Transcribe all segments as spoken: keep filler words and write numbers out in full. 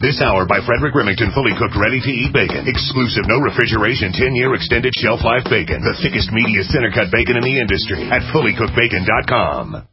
This hour by Frederick Remington, fully cooked, ready-to-eat bacon. Exclusive, no refrigeration, ten-year extended shelf life bacon. The thickest, meatiest, center-cut bacon in the industry at fully cooked bacon dot com.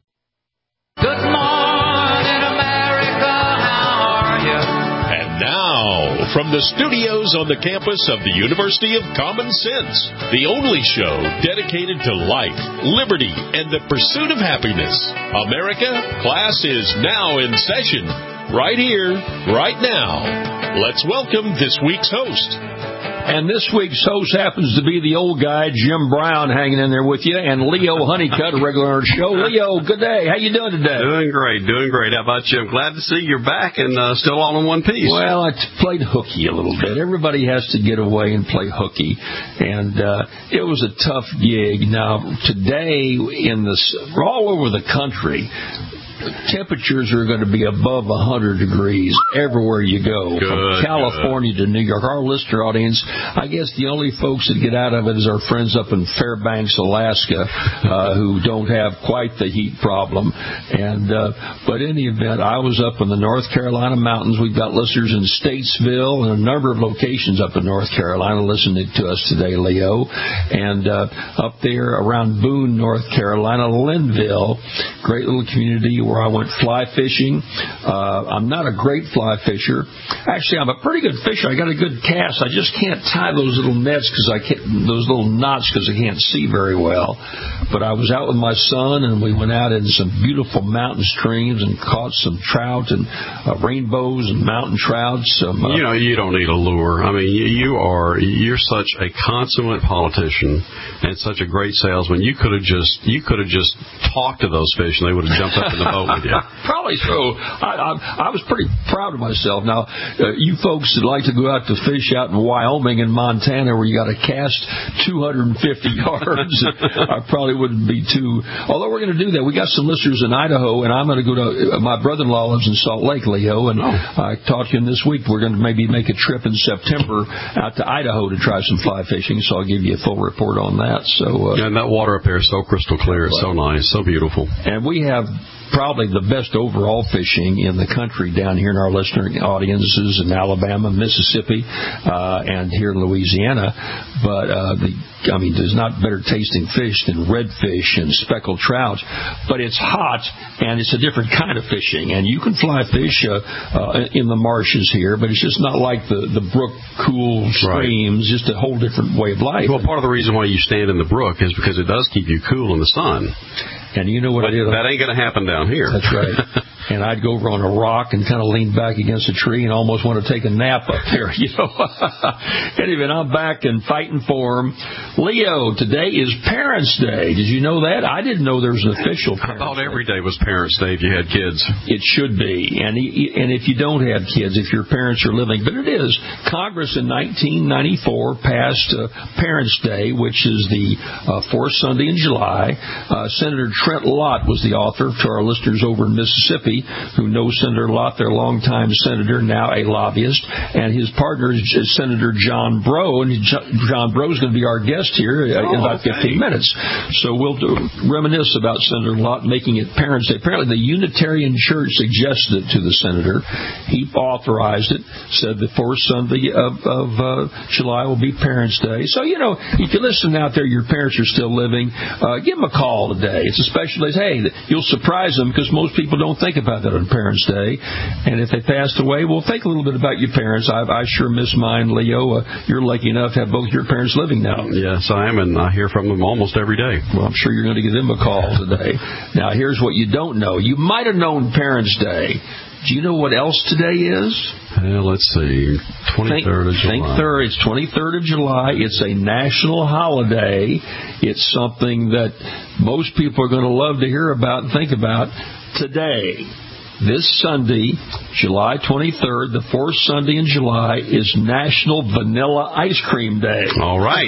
Good morning, America. How are you? And now, from the studios on the campus of the University of Common Sense, the only show dedicated to life, liberty, and the pursuit of happiness. America, class is now in session. Right here, right now. Let's welcome this week's host. And this week's host happens to be the old guy, Jim Brown, hanging in there with you, and Leo Honeycutt, a regular on our show. Leo, good day. How you doing today? Doing great, doing great. How about you? I'm glad to see you're back and uh, still all in one piece. Well, I played hooky a little bit. Everybody has to get away and play hooky, and uh, it was a tough gig. Now, today, in the all over the country, temperatures are going to be above one hundred degrees everywhere you go, good, from California good. to New York. Our listener audience, I guess the only folks that get out of it is our friends up in Fairbanks, Alaska, uh, who don't have quite the heat problem. And uh, but in the event, I was up in the North Carolina mountains. We've got listeners in Statesville and a number of locations up in North Carolina listening to us today, Leo. And uh, up there around Boone, North Carolina, Linville, great little community where I went fly fishing. Uh, I'm not a great fly fisher. Actually, I'm a pretty good fisher. I got a good cast. I just can't tie those little nets because I can't, those little knots because I can't see very well. But I was out with my son, and we went out in some beautiful mountain streams and caught some trout and uh, rainbows and mountain trout. Some, uh, you know, you don't need a lure. I mean, you, you are you're such a consummate politician and such a great salesman. You could have just you could have just talked to those fish, and they would have jumped up in the boat. Yeah. Probably so. I, I, I was pretty proud of myself. Now, uh, you folks that like to go out to fish out in Wyoming and Montana where you got to cast two hundred fifty yards, I probably wouldn't be too. Although we're going to do that. We got some listeners in Idaho, and I'm going to go to. Uh, my brother-in-law lives in Salt Lake, Leo, and oh. I talked to him this week. We're going to maybe make a trip in September out to Idaho to try some fly fishing. So I'll give you a full report on that. So uh, yeah, and that water up there is so crystal clear. It's so nice, so beautiful. And we have probably the best overall fishing in the country down here in our listener audiences in Alabama, Mississippi, uh, and here in Louisiana. But, uh, the, I mean, there's not better tasting fish than redfish and speckled trout. But it's hot, and it's a different kind of fishing. And you can fly fish uh, uh, in the marshes here, but it's just not like the, the brook cool streams, right. Just a whole different way of life. Well, part of the reason why you stand in the brook is because it does keep you cool in the sun. And you know what but I did? That ain't going to happen down here. That's right. And I'd go over on a rock and kind of lean back against a tree and almost want to take a nap up there, you know. Anyway, I'm back and fighting for him. Leo, today is Parents' Day. Did you know that? I didn't know there was an official Parents' Day. I thought every day was Parents' Day if you had kids. It should be. And and if you don't have kids, if your parents are living. But it is. Congress in nineteen ninety-four passed uh, Parents' Day, which is the uh, fourth Sunday in July. Uh, Senator Trent Lott was the author. To our listeners over in Mississippi, who knows Senator Lott, their longtime senator, now a lobbyist, and his partner is Senator John Breaux, and John Breaux is going to be our guest here uh, oh, in about okay. fifteen minutes. So we'll do, reminisce about Senator Lott making it Parents' Day. Apparently, the Unitarian Church suggested it to the senator. He authorized it, said the fourth Sunday of, of uh, July will be Parents' Day. So, you know, if you're listening out there, your parents are still living, uh, give them a call today. It's a special day. Hey, you'll surprise them because most people don't think about that on Parents' Day. And if they passed away, well, think a little bit about your parents. I, I sure miss mine, Leo. Uh, you're lucky enough to have both your parents living now. Yes, I am, and I hear from them almost every day. Well, I'm sure you're going to give them a call today. Now, here's what you don't know. You might have known Parents' Day. Do you know what else today is? Uh, let's see, twenty-third of July. Think third. It's twenty-third of July. It's a national holiday. It's something that most people are going to love to hear about and think about today. This Sunday, July twenty-third, the fourth Sunday in July, is National Vanilla Ice Cream Day. All right.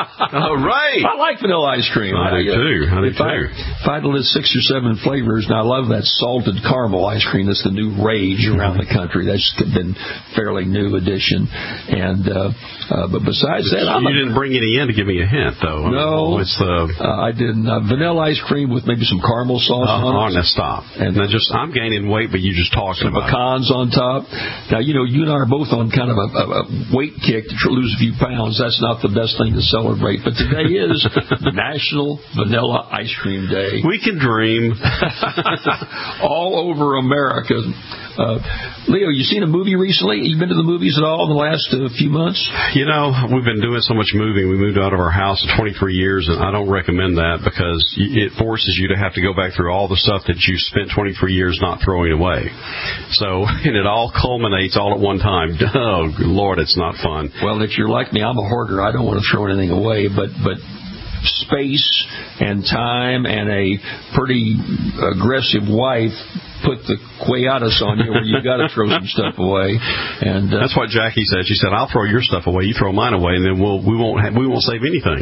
All right. I like vanilla ice cream. I, I do, too. I do, if too. I, if I had to list six or seven flavors, and I love that salted caramel ice cream. That's the new rage around the country. That's been fairly new addition. And uh, uh, But besides that, I'm You a, didn't bring any in to give me a hint, though. No. I mean, it's, uh, uh, I didn't. Uh, vanilla ice cream with maybe some caramel sauce uh, on it. Oh, now stop. And now just, I'm gaining weight weight, but you just talking some about pecans on top. Now, you know, you and I are both on kind of a, a, a weight kick to tr- lose a few pounds. That's not the best thing to celebrate. But today is National Vanilla Ice Cream Day. We can dream. All over America. Uh, Leo, you seen a movie recently? You been to the movies at all in the last uh, few months? You know, we've been doing so much moving. We moved out of our house for twenty-three years, and I don't recommend that because it forces you to have to go back through all the stuff that you spent twenty-three years not throwing away. So, and it all culminates all at one time. Oh, Lord, it's not fun. Well, if you're like me, I'm a hoarder. I don't want to throw anything away, but but space and time and a pretty aggressive wife put the quietus on you where you got to throw some stuff away, and uh, that's what Jackie said. She said, "I'll throw your stuff away, you throw mine away, and then we'll we won't have, we won't save anything."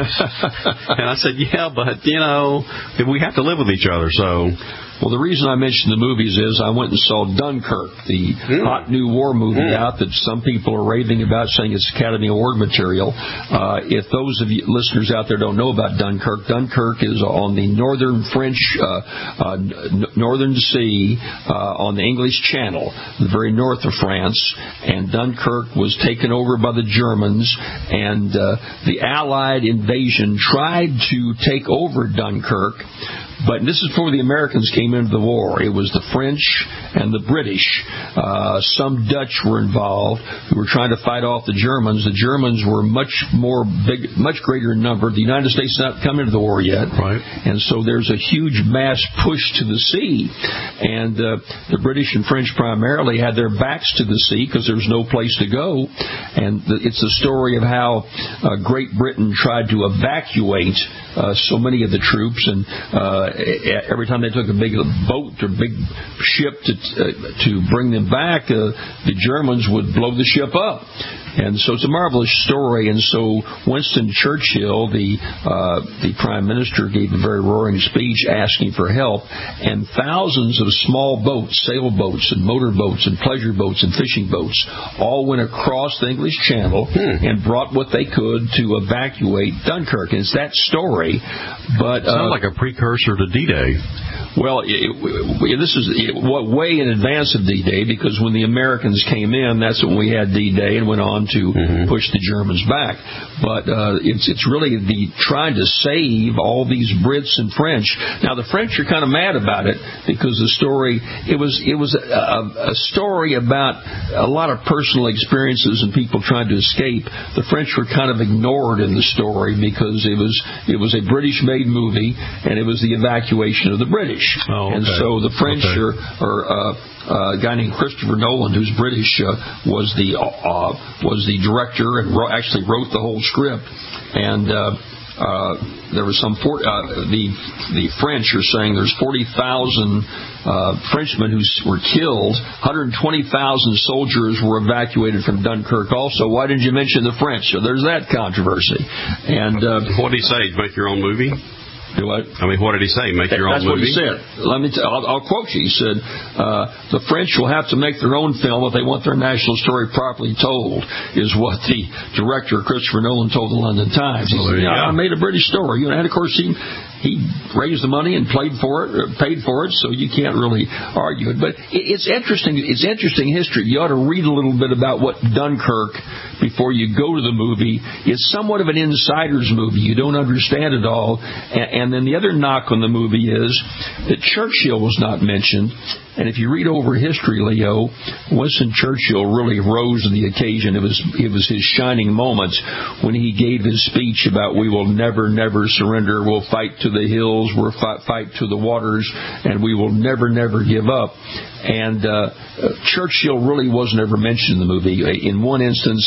And I said, "Yeah, but you know, we have to live with each other." So, well, the reason I mentioned the movies is I went and saw Dunkirk, the mm. hot new war movie mm. out that some people are raving about, saying it's Academy Award material. Uh, if those of you listeners out there don't know about Dunkirk, Dunkirk is on the northern French, uh, uh, n- northern sea. Uh, on the English Channel, the very north of France, and Dunkirk was taken over by the Germans, and uh, the Allied invasion tried to take over Dunkirk, but this is before the Americans came into the war. It was the French and the British. Uh, some Dutch were involved who were trying to fight off the Germans. The Germans were much more big, much greater in number. The United States had not come into the war yet, right? And so there's a huge mass push to the sea. And uh, the British and French primarily had their backs to the sea because there was no place to go. And the, it's a story of how uh, Great Britain tried to evacuate uh, so many of the troops, and uh, every time they took a big boat or big ship to uh, to bring them back, uh, the Germans would blow the ship up. And so it's a marvelous story. And so Winston Churchill, the uh, the Prime Minister, gave a very roaring speech asking for help. And thousands of small boats, sailboats and motorboats and pleasure boats and fishing boats all went across the English Channel hmm. and brought what they could to evacuate Dunkirk. And it's that story. But uh, sounds like a precursor to D-Day. Well, it, it, this is it, what way in advance of D-Day, because when the Americans came in, that's when we had D-Day and went on to mm-hmm. push the Germans back. But uh, it's it's really the trying to save all these Brits and French. Now the French are kind of mad about it because the story it was it was a, a story about a lot of personal experiences and people trying to escape. The French were kind of ignored in the story because it was it was a British-made movie and it was the evacuation of the British. Oh, okay. And so the French okay. are, are uh, uh, a guy named Christopher Nolan, who's British, uh, was the uh, was the director and ro- actually wrote the whole script. And uh, uh, there was some for, uh, the the French are saying there's forty thousand uh, Frenchmen who were killed. one hundred twenty thousand soldiers were evacuated from Dunkirk. Also, why didn't you mention the French? So there's that controversy. And uh, what did he say? Make your own movie? Do what? I mean, what did he say? Make your own That's movie? That's what he said. Let me. T- I'll, I'll quote you. He said, uh, "The French will have to make their own film if they want their national story properly told." Is what the director Christopher Nolan told the London Times. He well, said, "Yeah, I go. made a British story." You know, and of course he he raised the money and played for it, or paid for it, so you can't really argue it. But it, it's interesting. It's interesting history. You ought to read a little bit about what Dunkirk before you go to the movie. It's somewhat of an insider's movie. You don't understand it all. And, and then the other knock on the movie is that Churchill was not mentioned. And if you read over history, Leo, Winston Churchill really rose to the occasion. It was it was his shining moment when he gave his speech about we will never, never surrender. We'll fight to the hills. We'll fight, fight to the waters. And we will never, never give up. And uh, Churchill really wasn't ever mentioned in the movie. In one instance,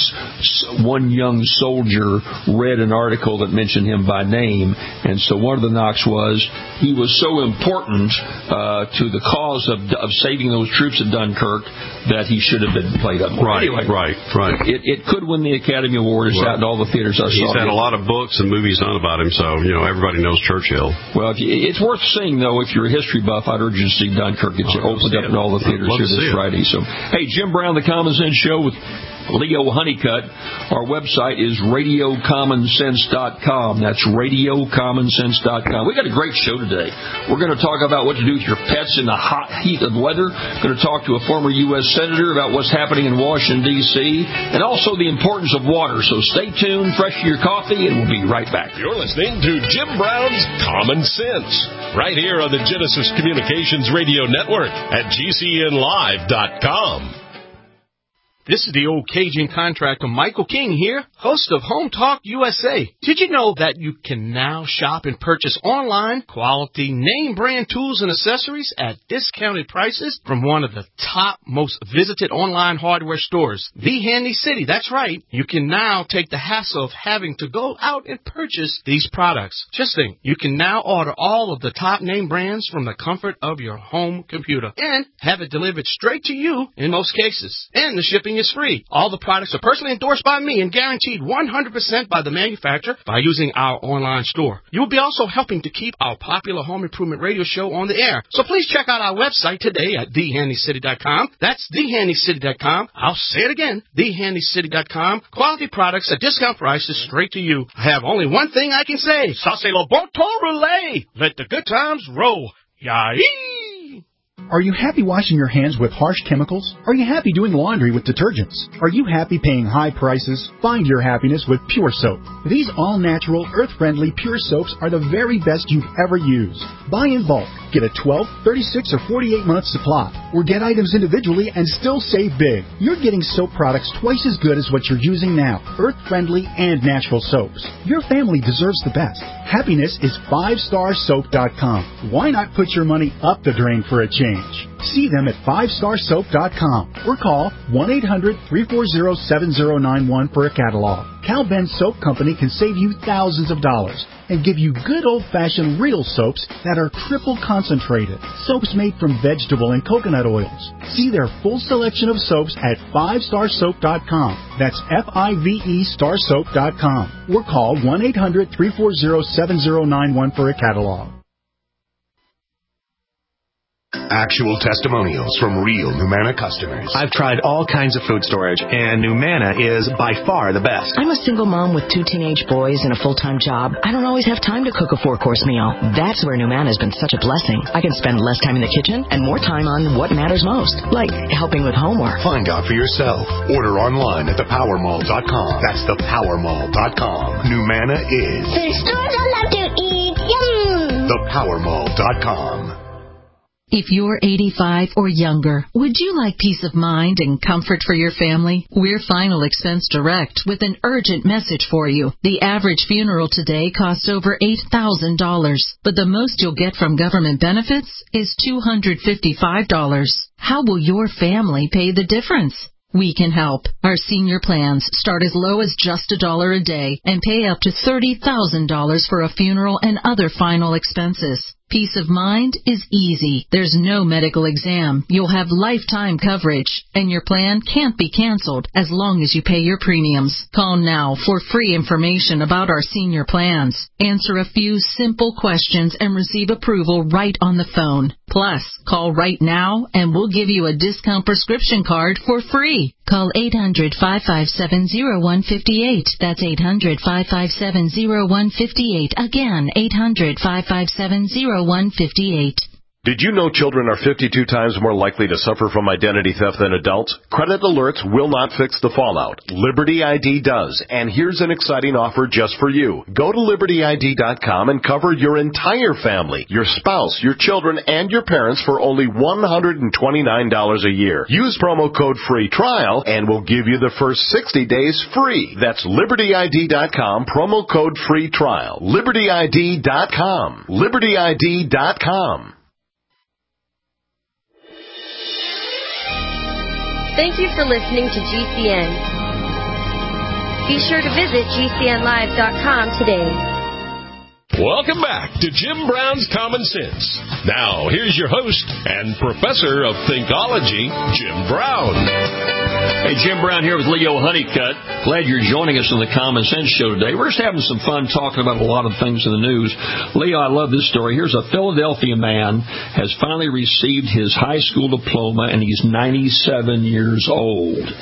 one young soldier read an article that mentioned him by name. And so one of the knocks was he was so important uh, to the cause of, of saving those troops at Dunkirk that he should have been played up more. Right, anyway, right, right. It, it could win the Academy Award. It's well, out in all the theaters I he's saw. He's had it. a lot of books and movies done about him, so, you know, everybody knows Churchill. Well, if you, it's worth seeing, though, if you're a history buff. I'd urge you to see Dunkirk. It's oh, opened up it. in all the theaters here this Friday. So, hey, Jim Brown, The Common Sense Show with Leo Honeycutt. Our website is radio common sense dot com. That's radio common sense dot com. We got a great show today. We're going to talk about what to do with your pets in the hot heat of the weather. We're going to talk to a former U S Senator about what's happening in Washington, D C, and also the importance of water. So stay tuned, fresh your coffee, and we'll be right back. You're listening to Jim Brown's Common Sense, right here on the Genesis Communications Radio Network at G C N live dot com. This is the old Cajun contractor Michael King here, host of Home Talk U S A. Did you know that you can now shop and purchase online quality name brand tools and accessories at discounted prices from one of the top most visited online hardware stores, The Handy City? That's right. You can now take the hassle of having to go out and purchase these products. Just think, you can now order all of the top name brands from the comfort of your home computer and have it delivered straight to you in most cases. And the shipping is free. All the products are personally endorsed by me and guaranteed one hundred percent by the manufacturer by using our online store. You will be also helping to keep our popular home improvement radio show on the air. So please check out our website today at the handy city dot com. That's the handy city dot com. I'll say it again, the handy city dot com. Quality products at discount prices straight to you. I have only one thing I can say. Ça c'est le bon temps roulé. Let the good times roll. Yay! Are you happy washing your hands with harsh chemicals? Are you happy doing laundry with detergents? Are you happy paying high prices? Find your happiness with Pure Soap. These all-natural, earth-friendly Pure Soaps are the very best you've ever used. Buy in bulk. Get a twelve, thirty-six, or forty-eight month supply. Or get items individually and still save big. You're getting soap products twice as good as what you're using now. Earth-friendly and natural soaps. Your family deserves the best. Happiness is five star soap dot com. Why not put your money up the drain for a change? See them at five star soap dot com or call one eight hundred, three four zero, seven zero nine one for a catalog. Cal Ben Soap Company can save you thousands of dollars and give you good old-fashioned real soaps that are triple concentrated. Soaps made from vegetable and coconut oils. See their full selection of soaps at five star soap dot com. That's F I V E star soap dot com. Or call one eight hundred, three four zero, seven zero nine one for a catalog. Actual testimonials from real Numana customers. I've tried all kinds of food storage, and Numana is by far the best. I'm a single mom with two teenage boys and a full-time job. I don't always have time to cook a four-course meal. That's where Numana has been such a blessing. I can spend less time in the kitchen and more time on what matters most, like helping with homework. Find out for yourself. Order online at the power mall dot com. That's the power mall dot com. Numana is food stores I love to eat. Yum! the power mall dot com. If you're eighty-five or younger, would you like peace of mind and comfort for your family? We're Final Expense Direct with an urgent message for you. The average funeral today costs over eight thousand dollars, but the most you'll get from government benefits is two hundred fifty-five dollars. How will your family pay the difference? We can help. Our senior plans start as low as just a dollar a day and pay up to thirty thousand dollars for a funeral and other final expenses. Peace of mind is easy. There's no medical exam. You'll have lifetime coverage, and your plan can't be canceled as long as you pay your premiums. Call now for free information about our senior plans. Answer a few simple questions and receive approval right on the phone. Plus, call right now and we'll give you a discount prescription card for free. Call eight hundred, five five seven, zero one five eight. That's eight hundred, five five seven, zero one five eight. Again, eight hundred, five five seven, zero one five eight. Did you know children are fifty-two times more likely to suffer from identity theft than adults? Credit alerts will not fix the fallout. Liberty I D does, and here's an exciting offer just for you. Go to liberty I D dot com and cover your entire family, your spouse, your children, and your parents for only one hundred twenty-nine dollars a year. Use promo code FREE TRIAL, and we'll give you the first sixty days free. That's liberty I D dot com, promo code FREE TRIAL. liberty I D dot com. liberty I D dot com. Thank you for listening to G C N. Be sure to visit G C N live dot com today. Welcome back to Jim Brown's Common Sense. Now, here's your host and professor of Thinkology, Jim Brown. Hey, Jim Brown here with Leo Honeycutt. Glad you're joining us on the Common Sense Show today. We're just having some fun talking about a lot of things in the news. Leo, I love this story. Here's a Philadelphia man has finally received his high school diploma, and he's ninety-seven years old.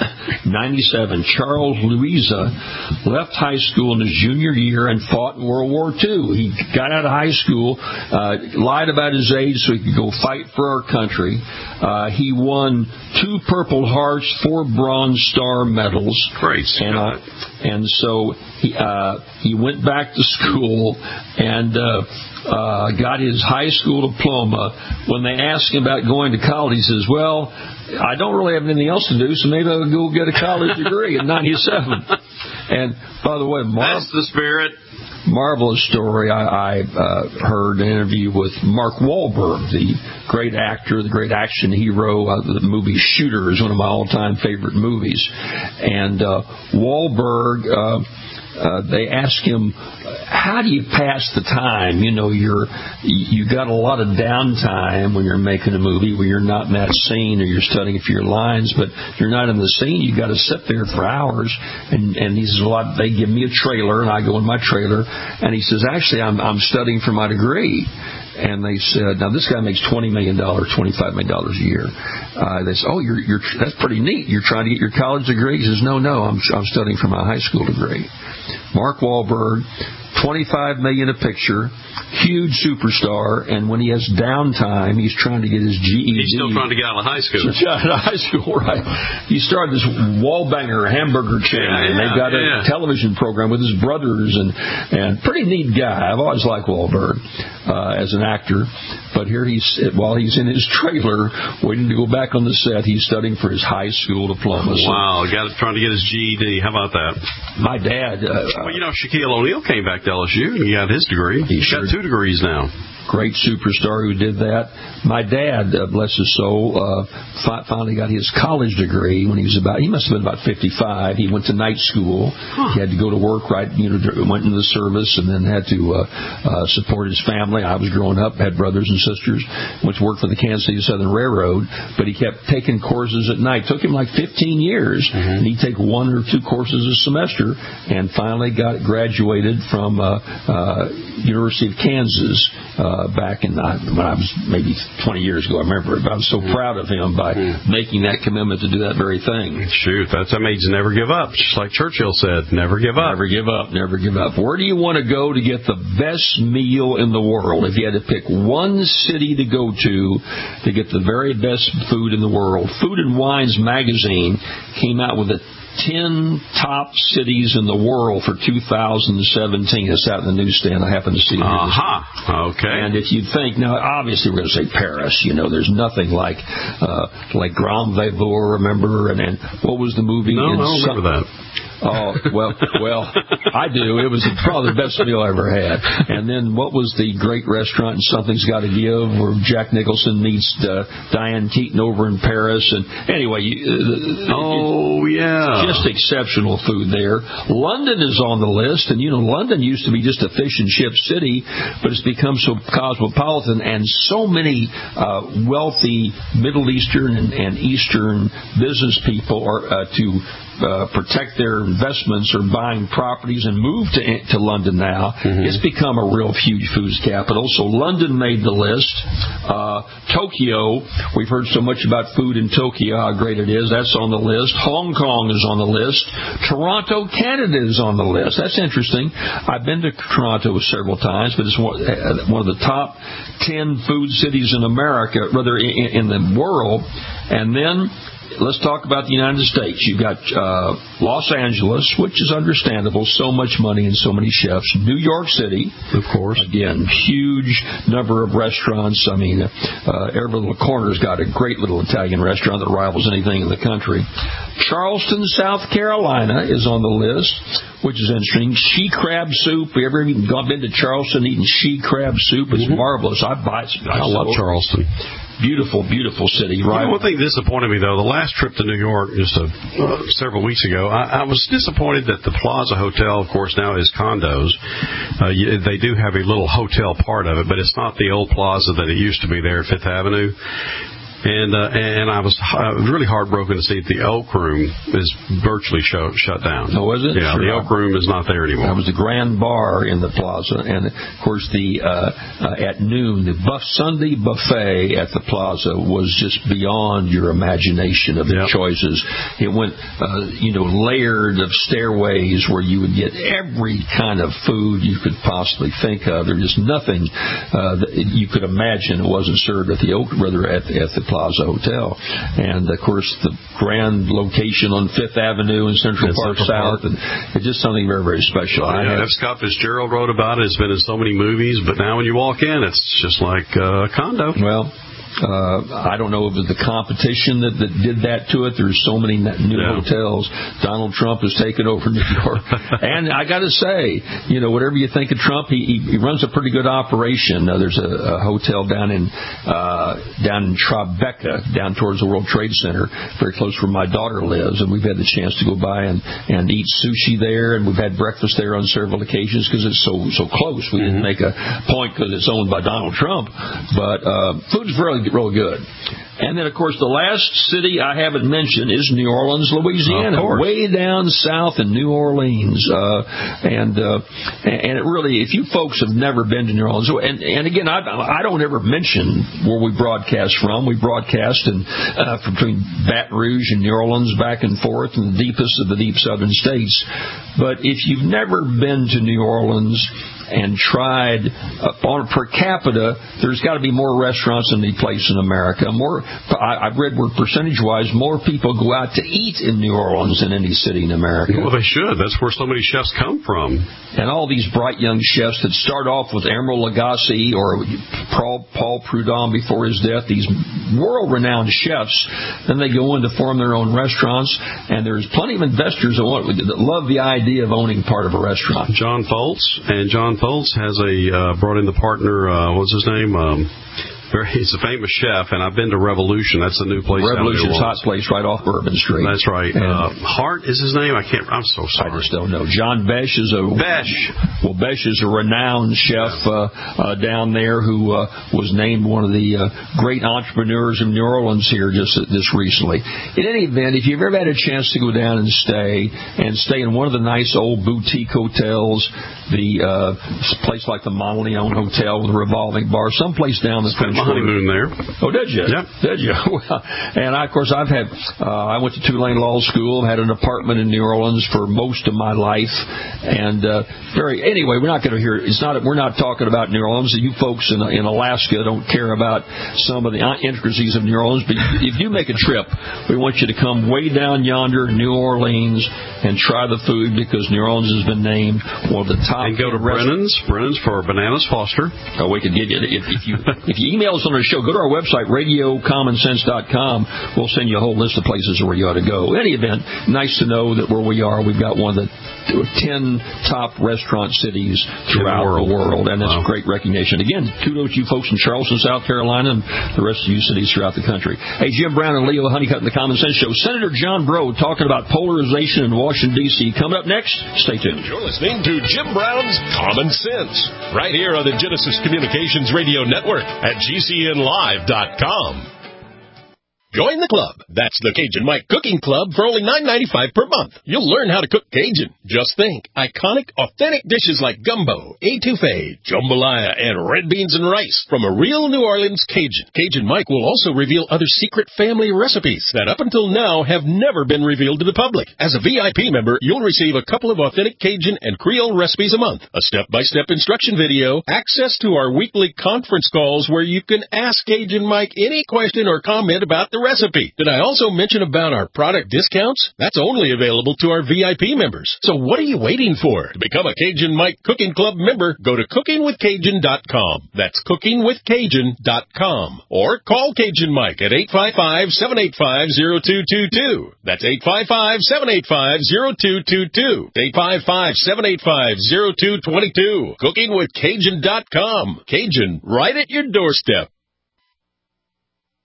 ninety-seven. Charles Louisa left high school in his junior year and fought in World War Two. He got out of high school, uh, lied about his age so he could go fight for our country. Uh, he won two Purple Hearts, four Bronze Star medals. Great. And, uh, and so he, uh, he went back to school and uh, uh, got his high school diploma. When they asked him about going to college, he says, well, I don't really have anything else to do, so maybe I'll go get a college degree in ninety-seven. And, by the way, Mar- that's the spirit. Marvelous story. I, I uh, heard an interview with Mark Wahlberg, the great actor, the great action hero. Uh, the movie Shooter is one of my all-time favorite movies. And uh, Wahlberg, uh, uh, they asked him, how do you pass the time? You know, you're you got a lot of downtime when you're making a movie where you're not in that scene or you're studying for your lines, but you're not in the scene. You got to sit there for hours. And, and he says, a lot. They give me a trailer, and I go in my trailer. And he says, actually, I'm I'm studying for my degree. And they said, now this guy makes twenty million dollars, twenty-five million dollars a year. Uh, they said, oh, you're, you're, that's pretty neat. You're trying to get your college degree? He says, no, no, I'm, I'm studying for my high school degree. Mark Wahlberg, twenty-five million dollars a picture, huge superstar, and when he has downtime, he's trying to get his G E D. He's still trying to get out of high school. Out of high school, right. He started this Wallbanger hamburger chain, yeah, and yeah, they've got a yeah. television program with his brothers, and, and pretty neat guy. I've always liked Wahlberg uh, as an actor, but here he's, while he's in his trailer, waiting to go back on the set, he's studying for his high school diploma. So, wow, got trying to get his G E D. How about that? My dad... Uh, well, you know, Shaquille O'Neal came back to L S U, and he got his degree. He He's sure got two degrees now. Great superstar who did that. My dad, uh, bless his soul, uh, fi- finally got his college degree when he was about, he must have been about fifty-five. He went to night school. Huh. He had to go to work, right, you know, went into the service and then had to uh, uh, support his family. I was growing up, had brothers and sisters, went to work for the Kansas City Southern Railroad, but he kept taking courses at night. It took him like fifteen years, mm-hmm. and he'd take one or two courses a semester, and finally got graduated from uh, uh, University of Kansas uh, back in, uh, when I was maybe twenty years ago, I remember it, but I was so proud of him by mm-hmm. making that commitment to do that very thing. Shoot, that's that means never give up, just like Churchill said, never give up. Never give up, never give up. Where do you want to go to get the best meal in the world? If you had to pick one city to go to to get the very best food in the world, Food and Wines magazine came out with a ten top cities in the world for two thousand seventeen. It's out in the newsstand. I happen to see it. Aha. Uh-huh. Okay. And if you think, now, obviously we're going to say Paris. You know, there's nothing like uh, like Grand Velour, remember? And, and what was the movie? No, in I don't some, remember that. Oh, well, well, I do. It was probably the best meal I ever had. And then what was the great restaurant in Something's Gotta Give where Jack Nicholson meets uh, Diane Keaton over in Paris? And anyway, you, uh, oh, it, yeah. Just exceptional food there. London is on the list, and you know, London used to be just a fish and chip city, but it's become so cosmopolitan, and so many uh, wealthy Middle Eastern and, and Eastern business people are uh, to Uh, protect their investments or buying properties and move to to London now. Mm-hmm. It's become a real huge foods capital. So London made the list. Uh, Tokyo, we've heard so much about food in Tokyo, how great it is. That's on the list. Hong Kong is on the list. Toronto, Canada is on the list. That's interesting. I've been to Toronto several times, but it's one, one of the top ten food cities in America, rather in, in the world. And then let's talk about the United States. You've got uh, Los Angeles, which is understandable, so much money and so many chefs. New York City, of course. Again, huge number of restaurants. I mean, uh, every little corner's got a great little Italian restaurant that rivals anything in the country. Charleston, South Carolina is on the list, which is interesting. She crab soup. Have you ever even been to Charleston eating she crab soup? It's mm-hmm. marvelous. I buy it. I, I love Charleston. Beautiful, beautiful city, right? You know, one thing disappointed me, though, the last trip to New York just a, uh, several weeks ago, I, I was disappointed that the Plaza Hotel, of course, now is condos. Uh, you, they do have a little hotel part of it, but it's not the old Plaza that it used to be there at Fifth Avenue. And uh, and I was uh, really heartbroken to see that the Elk Room is virtually show, shut down. Oh, was it? Yeah, sure. The Elk Room is not there anymore. That was the Grand Bar in the plaza, and of course the uh, uh, at noon the buff Sunday buffet at the plaza was just beyond your imagination of the yep. choices. It went uh, you know layered of stairways where you would get every kind of food you could possibly think of. There was nothing uh, that you could imagine it wasn't served at the Oak, rather at the, at the Plaza Hotel. And of course the grand location on Fifth Avenue in Central Park Central South, Park. And it's just something very, very special. Oh, yeah, I have, Scott Fitzgerald wrote about it. It's been in so many movies, but now when you walk in, it's just like a condo. Well, Uh, I don't know if it was the competition that, that did that to it. There's so many new yeah. hotels. Donald Trump has taken over New York. And I got to say, you know, whatever you think of Trump, he, he, he runs a pretty good operation. Uh, there's a, a hotel down in uh, down in Tribeca, down towards the World Trade Center, very close where my daughter lives. And we've had the chance to go by and, and eat sushi there. And we've had breakfast there on several occasions because it's so so close. We mm-hmm. didn't make a point because it's owned by Donald Trump. But uh, food's really real good. And then, of course, the last city I haven't mentioned is New Orleans, Louisiana, way down south in New Orleans. Uh, and uh, and it really, if you folks have never been to New Orleans, and, and again, I, I don't ever mention where we broadcast from. We broadcast in, uh, between Baton Rouge and New Orleans, back and forth, in the deepest of the deep southern states. But if you've never been to New Orleans and tried uh, on per capita, there's got to be more restaurants than any place in America. More, I, I've read where percentage-wise, more people go out to eat in New Orleans than any city in America. Well, they should. That's where so many chefs come from. And all these bright young chefs that start off with Emeril Lagasse or Paul, Paul Prudhomme before his death, these world-renowned chefs, then they go in to form their own restaurants, and there's plenty of investors that, want, that love the idea of owning part of a restaurant. John Foltz, and John Foltz has a uh, brought in the partner. Uh, what's his name? Um, He's a famous chef, and I've been to Revolution. That's the new place. Revolution's hot place right off Bourbon Street. That's right. Uh, Hart is his name. I can't. I'm so sorry. I just don't know. John Besh is a Besh. Well, Besh is a renowned chef uh, uh, down there who uh, was named one of the uh, great entrepreneurs of New Orleans here just just recently. In any event, if you've ever had a chance to go down and stay and stay in one of the nice old boutique hotels, the uh, place like the Monteleone Hotel with a revolving bar, someplace down the French honeymoon there. Oh, did you? Yep. Did you? Well, and I, of course, I've had. Uh, I went to Tulane Law School, had an apartment in New Orleans for most of my life, and uh, very. Anyway, we're not going to hear. It's not. We're not talking about New Orleans. You folks in in Alaska don't care about some of the intricacies of New Orleans, but if you make a trip, we want you to come way down yonder, New Orleans, and try the food because New Orleans has been named one of the top. And go to Brennan's. Brennan's for Bananas Foster. Oh, we can give you if, if you if you email us on our show, go to our website, radio common sense dot com. We'll send you a whole list of places where you ought to go. In any event, nice to know that where we are, we've got one of the ten top restaurant cities throughout the world, the world and that's wow. great recognition. Again, kudos to you folks in Charleston, South Carolina, and the rest of you cities throughout the country. Hey, Jim Brown and Leo Honeycutt in the Common Sense Show. Senator John Breaux talking about polarization in Washington, D C Coming up next, stay tuned. You're listening to Jim Brown's Common Sense, right here on the Genesis Communications Radio Network at G C N live dot com. Join the club. That's the Cajun Mike Cooking Club for only nine ninety-five per month. You'll learn how to cook Cajun. Just think, iconic, authentic dishes like gumbo, etouffee, jambalaya, and red beans and rice from a real New Orleans Cajun. Cajun Mike will also reveal other secret family recipes that up until now have never been revealed to the public. As a V I P member, you'll receive a couple of authentic Cajun and Creole recipes a month, a step-by-step instruction video, access to our weekly conference calls where you can ask Cajun Mike any question or comment about the recipe. Did I also mention about our product discounts? That's only available to our V I P members. So what are you waiting for? To become a Cajun Mike Cooking Club member, go to cooking with cajun dot com. That's cooking with cajun dot com. Or call Cajun Mike at eight five five, seven eight five, zero two two two. That's eight five five, seven eight five, zero two two two. eight five five, seven eight five, zero two two two. cooking with cajun dot com. Cajun, right at your doorstep.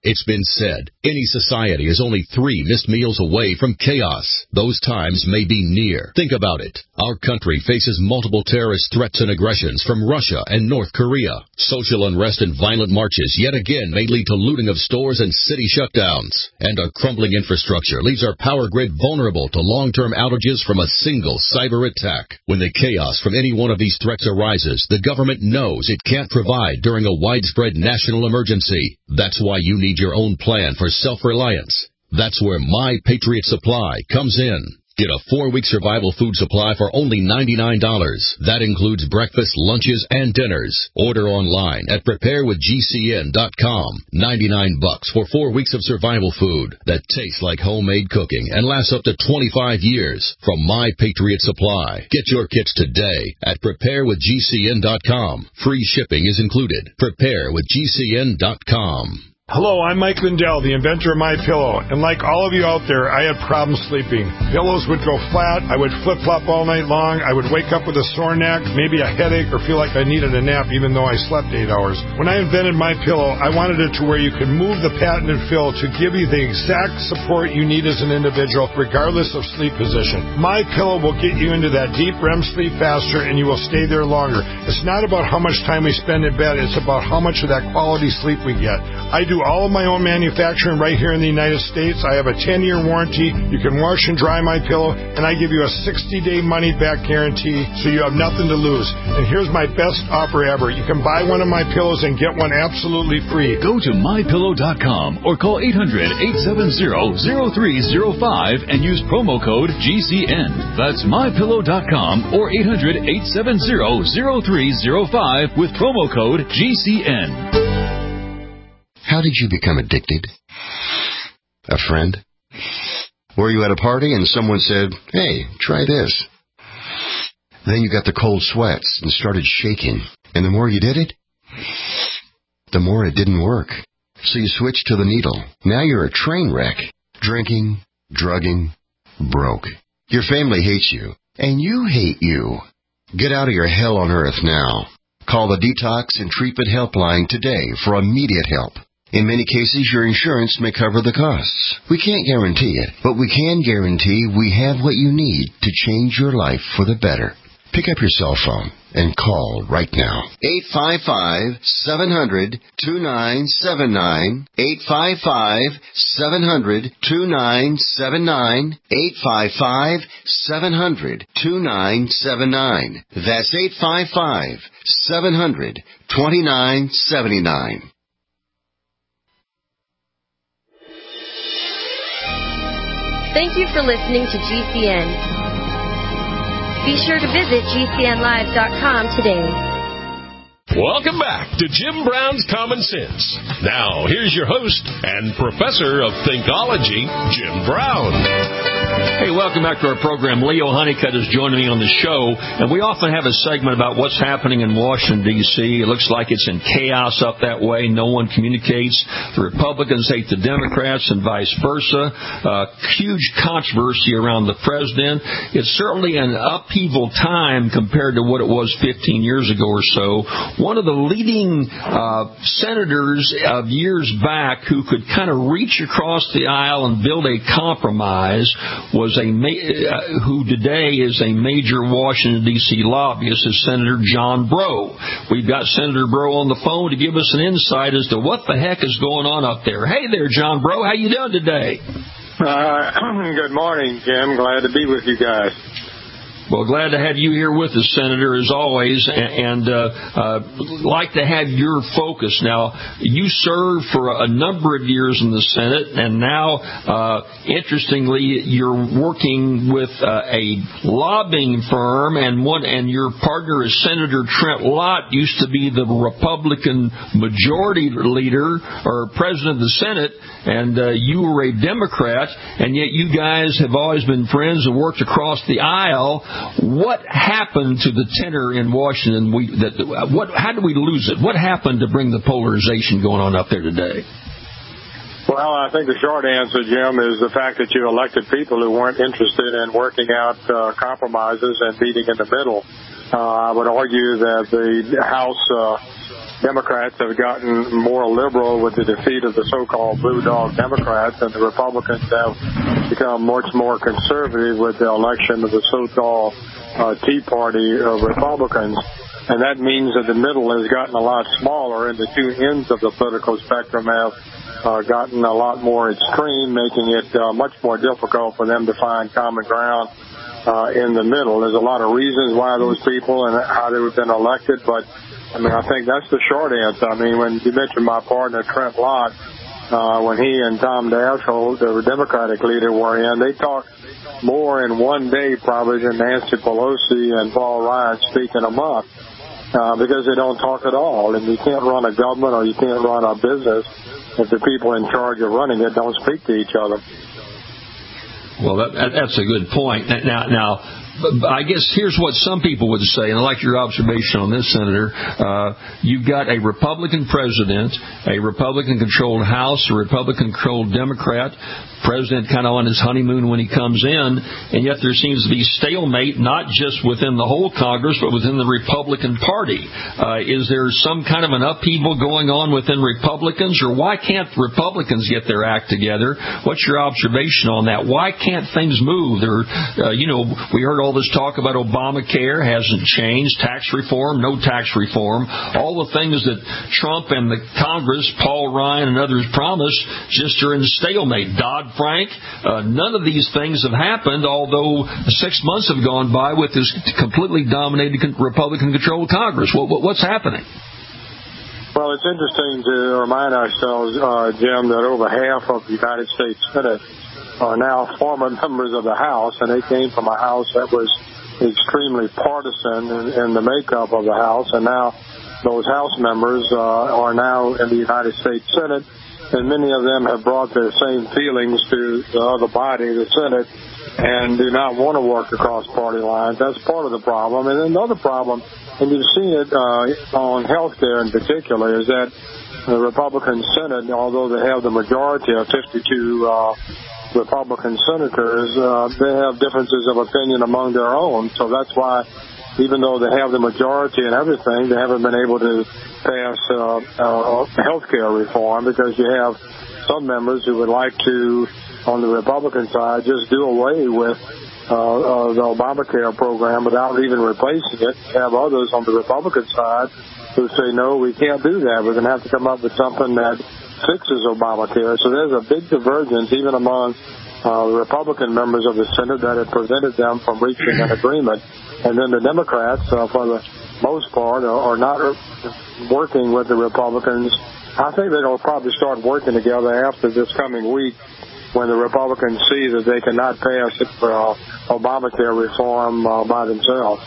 It's been said, any society is only three missed meals away from chaos. Those times may be near. Think about it. Our country faces multiple terrorist threats and aggressions from Russia and North Korea. Social unrest and violent marches yet again may lead to looting of stores and city shutdowns. And our crumbling infrastructure leaves our power grid vulnerable to long-term outages from a single cyber attack. When the chaos from any one of these threats arises, the government knows it can't provide during a widespread national emergency. That's why you need your own plan for self-reliance. That's where My Patriot Supply comes in. Get a four-week survival food supply for only ninety-nine dollars. That includes breakfast, lunches, and dinners. Order online at prepare with G C N dot com. ninety-nine bucks for four weeks of survival food that tastes like homemade cooking and lasts up to twenty-five years from My Patriot Supply. Get your kits today at prepare with G C N dot com. Free shipping is included. prepare with G C N dot com. Hello, I'm Mike Lindell, the inventor of MyPillow, and like all of you out there, I had problems sleeping. Pillows would go flat, I would flip-flop all night long, I would wake up with a sore neck, maybe a headache, or feel like I needed a nap even though I slept eight hours. When I invented MyPillow, I wanted it to where you could move the patented fill to give you the exact support you need as an individual, regardless of sleep position. MyPillow will get you into that deep R E M sleep faster, and you will stay there longer. It's not about how much time we spend in bed, it's about how much of that quality sleep we get. I do all of my own manufacturing right here in the United States. I have a ten-year warranty. You can wash and dry my pillow, and I give you a sixty-day money-back guarantee, so you have nothing to lose. And here's my best offer ever. You can buy one of my pillows and get one absolutely free. Go to my pillow dot com or call eight hundred, eight seven zero, zero three zero five and use promo code G C N. That's my pillow dot com or eight hundred, eight seven zero, zero three zero five with promo code G C N. How did you become addicted? A friend? Were you at a party and someone said, hey, try this? Then you got the cold sweats and started shaking. And the more you did it, the more it didn't work. So you switched to the needle. Now you're a train wreck. Drinking, drugging, broke. Your family hates you. And you hate you. Get out of your hell on earth now. Call the Detox and Treatment Helpline today for immediate help. In many cases, your insurance may cover the costs. We can't guarantee it, but we can guarantee we have what you need to change your life for the better. Pick up your cell phone and call right now. eight five five, seven hundred, two nine seven nine. eight five five, seven hundred, two nine seven nine. eight five five, seven hundred, two nine seven nine. That's eight five five, seven hundred, two nine seven nine. Thank you for listening to G C N. Be sure to visit G C N live dot com today. Welcome back to Jim Brown's Common Sense. Now, here's your host and professor of Thinkology, Jim Brown. Hey, welcome back to our program. Leo Honeycutt is joining me on the show, and we often have a segment about what's happening in Washington, D C It looks like it's in chaos up that way. No one communicates. The Republicans hate the Democrats and vice versa. Uh, huge controversy around the president. It's certainly an upheaval time compared to what it was fifteen years ago or so. One of the leading uh, senators of years back who could kind of reach across the aisle and build a compromise was a ma- uh, who today is a major Washington, D C lobbyist, is Senator John Breaux. We've got Senator Breaux on the phone to give us an insight as to what the heck is going on up there. Hey there, John Breaux. How you doing today? Uh, good morning, Jim. Glad to be with you guys. Well, glad to have you here with us, Senator, as always, and uh, uh, like to have your focus. Now, you served for a number of years in the Senate, and now, uh, interestingly, you're working with uh, a lobbying firm, and one, and your partner is Senator Trent Lott, used to be the Republican majority leader or president of the Senate, and uh, you were a Democrat, and yet you guys have always been friends and worked across the aisle. What happened to the tenor in Washington? We, that, what, how did we lose it? What happened to bring the polarization going on up there today? Well, I think the short answer, Jim, is the fact that you elected people who weren't interested in working out uh, compromises and meeting in the middle. Uh, I would argue that the House uh, Democrats have gotten more liberal with the defeat of the so-called blue dog Democrats, and the Republicans have become much more conservative with the election of the so-called uh, Tea Party uh, Republicans. And that means that the middle has gotten a lot smaller, and the two ends of the political spectrum have uh, gotten a lot more extreme, making it uh, much more difficult for them to find common ground uh, in the middle. There's a lot of reasons why those people and how they've been elected, but I mean, I think that's the short answer. I mean, when you mentioned my partner, Trent Lott, uh, when he and Tom Daschle, the Democratic leader, were in, they talked more in one day probably than Nancy Pelosi and Paul Ryan speak in a month, uh, because they don't talk at all. And you can't run a government or you can't run a business if the people in charge of running it don't speak to each other. Well, that, that's a good point. Now, now, I guess here's what some people would say, and I like your observation on this, Senator. Uh, you've got a Republican president, a Republican-controlled House, a Republican-controlled Democrat, president kind of on his honeymoon when he comes in, and yet there seems to be stalemate not just within the whole Congress, but within the Republican Party. Uh, is there some kind of an upheaval going on within Republicans, or why can't Republicans get their act together? What's your observation on that? Why can't things move? There, uh, you know, we heard all this talk about Obamacare, hasn't changed, tax reform, no tax reform, all the things that Trump and the Congress, Paul Ryan and others promised, just are in stalemate. Dodd-Frank, uh, none of these things have happened, although six months have gone by with this completely dominated Republican-controlled Congress. What, what, what's happening? Well, it's interesting to remind ourselves, uh, Jim, that over half of the United States Senate are now former members of the House, and they came from a House that was extremely partisan in, in the makeup of the House, and now those House members uh, are now in the United States Senate, and many of them have brought their same feelings to the other body, the Senate, and do not want to work across party lines. That's part of the problem. And another problem, and you've seen it uh, on health care in particular, is that the Republican Senate, although they have the majority of fifty-two uh, Republican senators, uh, they have differences of opinion among their own. So that's why, even though they have the majority and everything, they haven't been able to pass uh, uh, health care reform, because you have some members who would like to, on the Republican side, just do away with uh, uh, the Obamacare program without even replacing it. You have others on the Republican side who say, no, we can't do that. We're going to have to come up with something that fixes Obamacare. So there's a big divergence even among uh, Republican members of the Senate that have prevented them from reaching an agreement. And then the Democrats, uh, for the most part, are, are not working with the Republicans. I think they'll probably start working together after this coming week, when the Republicans see that they cannot pass it for uh, Obamacare reform uh, by themselves.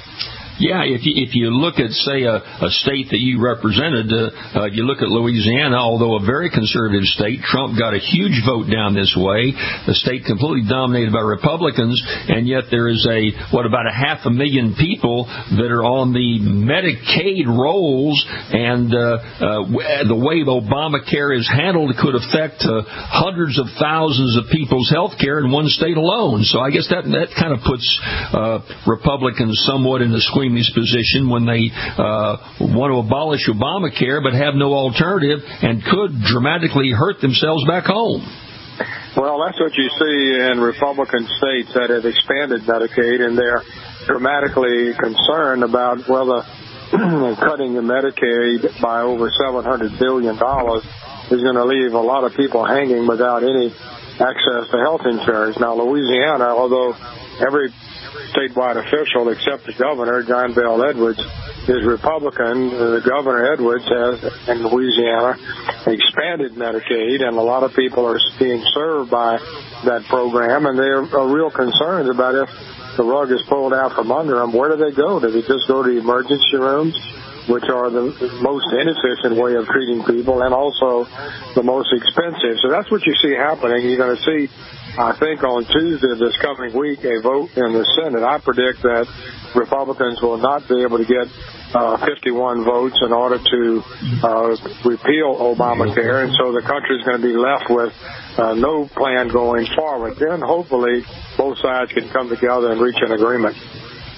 Yeah, if you, if you look at, say, a, a state that you represented, uh, uh, you look at Louisiana, although a very conservative state, Trump got a huge vote down this way. The state completely dominated by Republicans, and yet there is a, what, about a half a million people that are on the Medicaid rolls, and uh, uh, the way Obamacare is handled could affect uh, hundreds of thousands of people's health care in one state alone. So I guess that, that kind of puts uh, Republicans somewhat in the squeeze position when they uh, want to abolish Obamacare but have no alternative and could dramatically hurt themselves back home. Well, that's what you see in Republican states that have expanded Medicaid, and they're dramatically concerned about whether cutting the Medicaid by over seven hundred billion dollars is going to leave a lot of people hanging without any access to health insurance. Now, Louisiana, although every statewide official except the governor, John Bel Edwards, is Republican. The governor, Edwards, has, in Louisiana, expanded Medicaid, and a lot of people are being served by that program, and there are real concerns about if the rug is pulled out from under them, where do they go? Do they just go to the emergency rooms, which are the most inefficient way of treating people and also the most expensive? So that's what you see happening. You're going to see, I think, on Tuesday this coming week, a vote in the Senate. I predict that Republicans will not be able to get uh, fifty-one votes in order to uh, repeal Obamacare, and so the country is going to be left with uh, no plan going forward. Then hopefully both sides can come together and reach an agreement.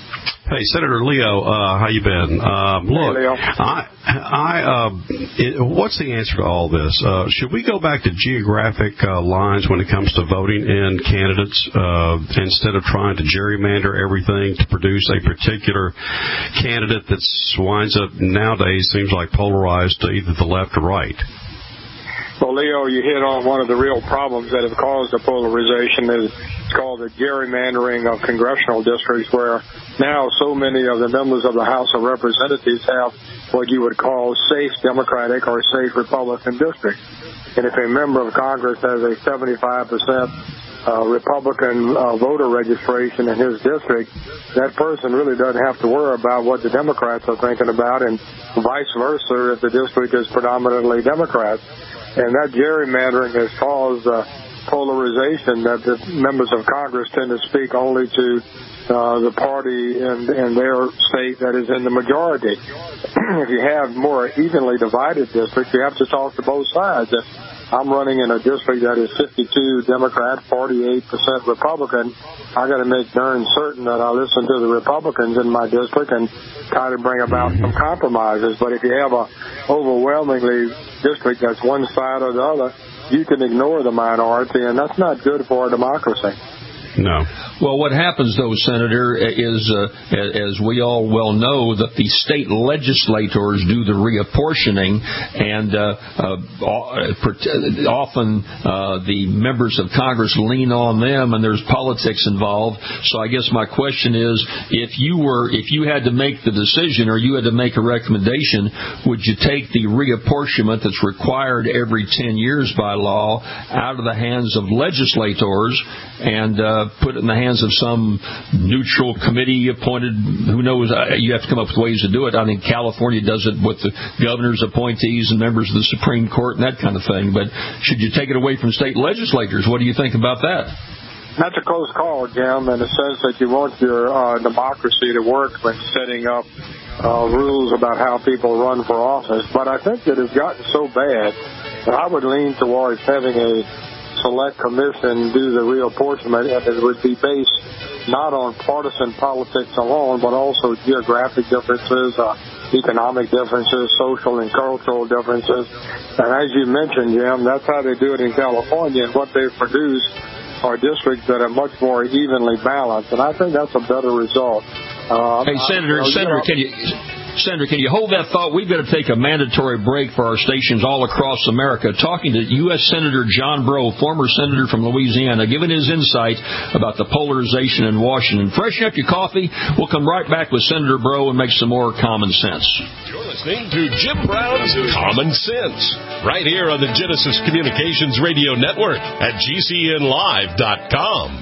Hey, Senator Leo, uh, how you been? Um, look, hey, Leo. I, I, uh, it, what's the answer to all this? Uh, should we go back to geographic uh, lines when it comes to voting in candidates uh, instead of trying to gerrymander everything to produce a particular candidate that winds up nowadays seems like polarized to either the left or right? Well, Leo, you hit on one of the real problems that have caused the polarization. Is it's called the gerrymandering of congressional districts, where now so many of the members of the House of Representatives have what you would call safe Democratic or safe Republican districts. And if a member of Congress has a seventy-five percent uh, Republican uh, voter registration in his district, that person really doesn't have to worry about what the Democrats are thinking about, and vice versa if the district is predominantly Democrats. And that gerrymandering has caused uh, polarization that the members of Congress tend to speak only to uh, the party in, in their state that is in the majority. If you have more evenly divided districts, you have to talk to both sides. If I'm running in a district that is fifty-two Democrat, forty-eight percent Republican, I got to make darn certain that I listen to the Republicans in my district and try to bring about some compromises. But if you have a overwhelmingly district that's one side or the other, you can ignore the minority, and that's not good for a democracy. No. Well, what happens, though, Senator, is, uh, as we all well know, that the state legislators do the reapportioning, and uh, uh, often uh, the members of Congress lean on them, and there's politics involved. So I guess my question is, if you were, if you had to make the decision or you had to make a recommendation, would you take the reapportionment that's required every ten years by law out of the hands of legislators and uh, put it in the hands of some neutral committee appointed? Who knows? You have to come up with ways to do it. I think California does it with the governor's appointees and members of the Supreme Court and that kind of thing. But should you take it away from state legislators? What do you think about that? That's a close call, Jim, in the sense that you want your uh, democracy to work when setting up uh, rules about how people run for office. But I think that it's gotten so bad that I would lean towards having a select commission do the reapportionment, and it would be based not on partisan politics alone, but also geographic differences, uh, economic differences, social and cultural differences. And as you mentioned, Jim, that's how they do it in California, and what they've produced are districts that are much more evenly balanced, and I think that's a better result. Uh, hey, Senator, I, you know, Senator, can you... Senator, can you hold that thought? We've got to take a mandatory break for our stations all across America. Talking to U S Senator John Breaux, former senator from Louisiana, giving his insight about the polarization in Washington. Freshen up your coffee. We'll come right back with Senator Breaux and make some more common sense. You're listening to Jim Brown's Common Sense, right here on the Genesis Communications Radio Network at G C N live dot com.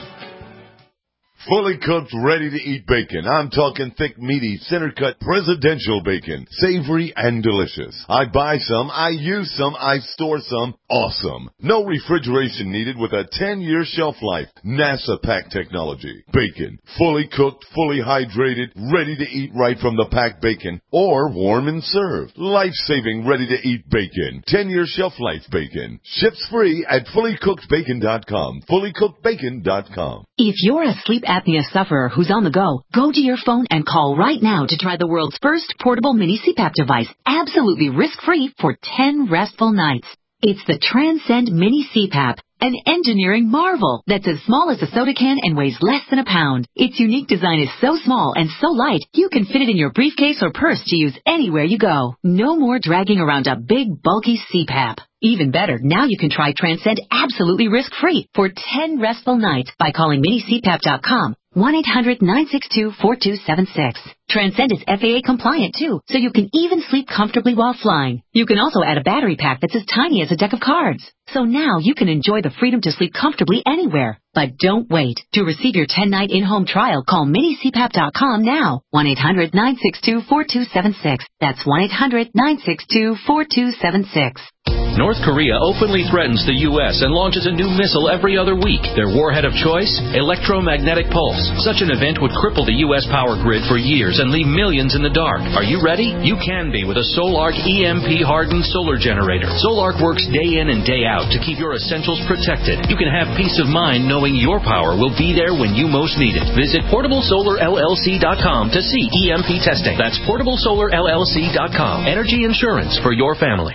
Fully cooked, ready-to-eat bacon. I'm talking thick, meaty, center-cut presidential bacon. Savory and delicious. I buy some, I use some, I store some. Awesome. No refrigeration needed with a ten-year shelf life. NASA pack technology. Bacon. Fully cooked, fully hydrated, ready to eat right from the packed bacon. Or warm and served. Life-saving, ready-to-eat bacon. ten-year shelf life bacon. Ships free at fully cooked bacon dot com. fully cooked bacon dot com. If you're a sleep apnea sufferer who's on the go, go to your phone and call right now to try the world's first portable mini C PAP device, absolutely risk-free for ten restful nights. It's the Transcend Mini C PAP, an engineering marvel that's as small as a soda can and weighs less than a pound. Its unique design is so small and so light, you can fit it in your briefcase or purse to use anywhere you go. No more dragging around a big, bulky C PAP. Even better, now you can try Transcend absolutely risk-free for ten restful nights by calling mini c pap dot com, one eight hundred nine six two four two seven six. Transcend is F A A compliant, too, so you can even sleep comfortably while flying. You can also add a battery pack that's as tiny as a deck of cards. So now you can enjoy the freedom to sleep comfortably anywhere. But don't wait. To receive your ten-night in-home trial, call mini c pap dot com now. one eight hundred nine six two four two seven six. That's one eight hundred nine six two four two seven six. North Korea openly threatens the U S and launches a new missile every other week. Their warhead of choice? Electromagnetic pulse. Such an event would cripple the U S power grid for years and leave millions in the dark. Are you ready? You can be with a Solark E M P-hardened solar generator. Solark works day in and day out out to keep your essentials protected. You can have peace of mind knowing your power will be there when you most need it. Visit portable solar L L C dot com to see E M P testing. That's portable solar L L C dot com. Energy insurance for your family.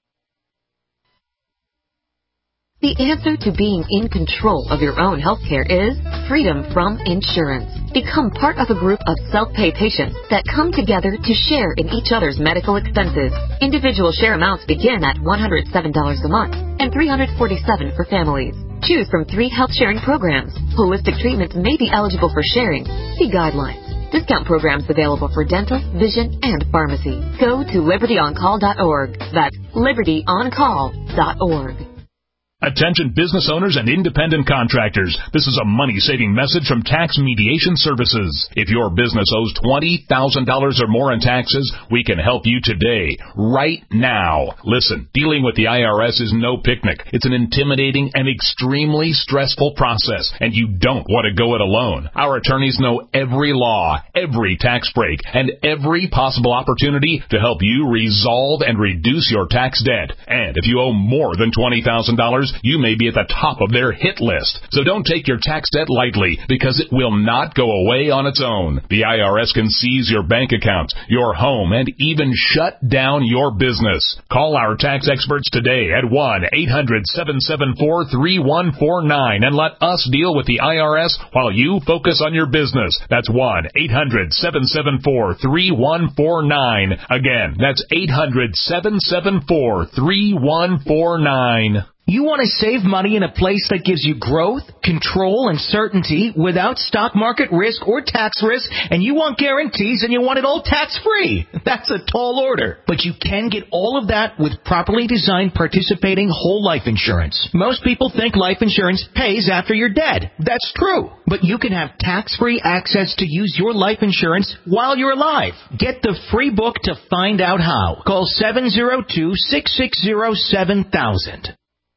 The answer to being in control of your own healthcare is freedom from insurance. Become part of a group of self-pay patients that come together to share in each other's medical expenses. Individual share amounts begin at one hundred seven dollars a month and three hundred forty-seven dollars for families. Choose from three health sharing programs. Holistic treatments may be eligible for sharing. See guidelines. Discount programs available for dental, vision, and pharmacy. Go to liberty on call dot org. That's liberty on call dot org. Attention business owners and independent contractors. This is a money-saving message from Tax Mediation Services. If your business owes twenty thousand dollars or more in taxes, we can help you today, right now. Listen, dealing with the I R S is no picnic. It's an intimidating and extremely stressful process, and you don't want to go it alone. Our attorneys know every law, every tax break, and every possible opportunity to help you resolve and reduce your tax debt. And if you owe more than twenty thousand dollars, you may be at the top of their hit list. So don't take your tax debt lightly, because it will not go away on its own. The I R S can seize your bank accounts, your home, and even shut down your business. Call our tax experts today at one eight hundred seven seven four three one four nine and let us deal with the I R S while you focus on your business. That's one eight hundred seven seven four three one four nine. Again, that's eight hundred seven seven four three one four nine. You want to save money in a place that gives you growth, control, and certainty without stock market risk or tax risk, and you want guarantees and you want it all tax-free. That's a tall order. But you can get all of that with properly designed participating whole life insurance. Most people think life insurance pays after you're dead. That's true. But you can have tax-free access to use your life insurance while you're alive. Get the free book to find out how. Call seven oh two, six six zero, seven thousand.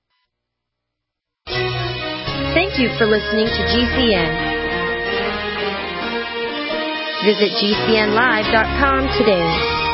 Thank you for listening to G C N. Visit G C N live dot com today.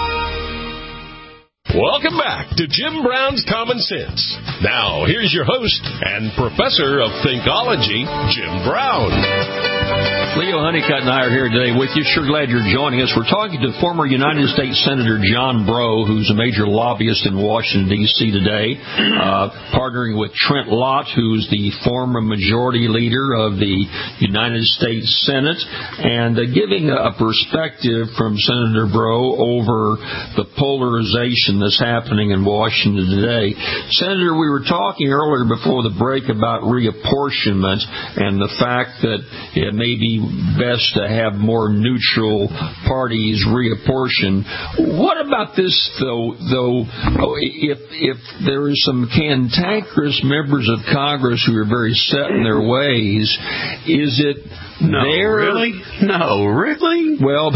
Welcome back to Jim Brown's Common Sense. Now, here's your host and professor of Thinkology, Jim Brown. Leo Honeycutt and I are here today with you. Sure glad you're joining us. We're talking to former United States Senator John Breaux, who's a major lobbyist in Washington, D C today, uh, partnering with Trent Lott, who's the former majority leader of the United States Senate, and uh, giving a perspective from Senator Breaux over the polarization that's happening in Washington today. Senator, we were talking earlier before the break about reapportionment and the fact that it may be best to have more neutral parties reapportion. What about this, though? Though, if if there is some cantankerous members of Congress who are very set in their ways, is it no, their really? No, really? Well,